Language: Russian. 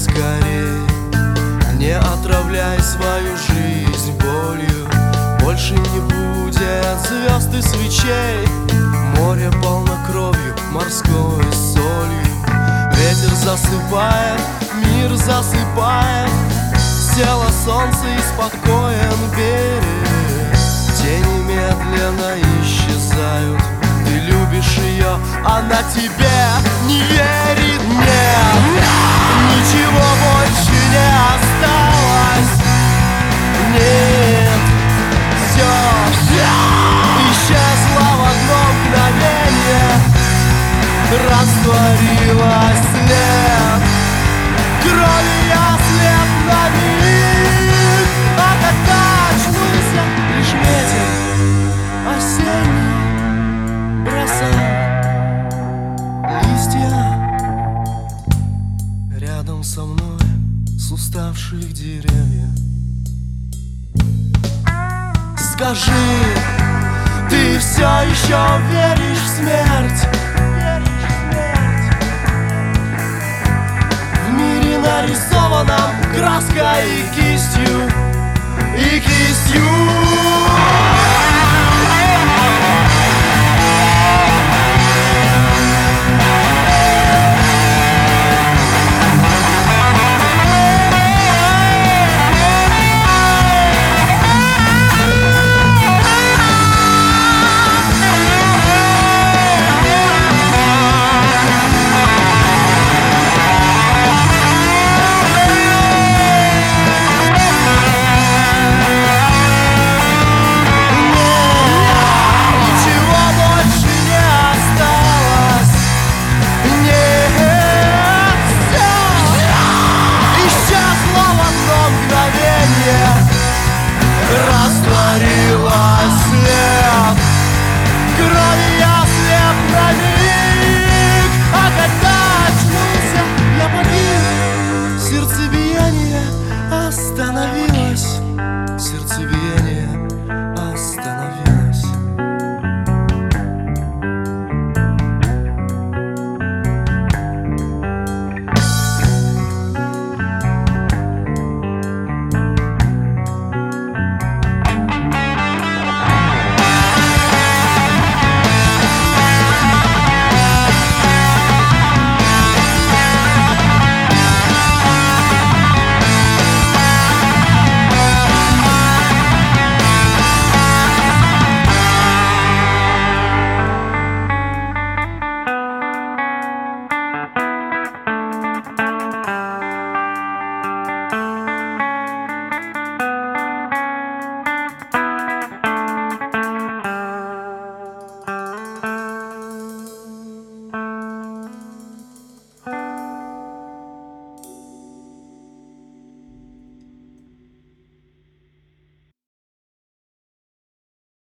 скорей. Не отравляй свою жизнь болью, больше не будет звезд и свечей. Море полно кровью, морской солью. Ветер засыпает, мир засыпает. Село солнце и спокоен берег. Тени медленно исчезают. Ты любишь ее, она тебе не верит. Нет, ничего больше не осталось. Нет, все исчезло в одно мгновение. Растворилась след крови, я след на миг. А когда очнулся, лишь ветер осенний бросал листья рядом со мной с уставших деревьев. Скажи, ты все еще веришь в смерть? В мире нарисованном краской и кистью, и кистью.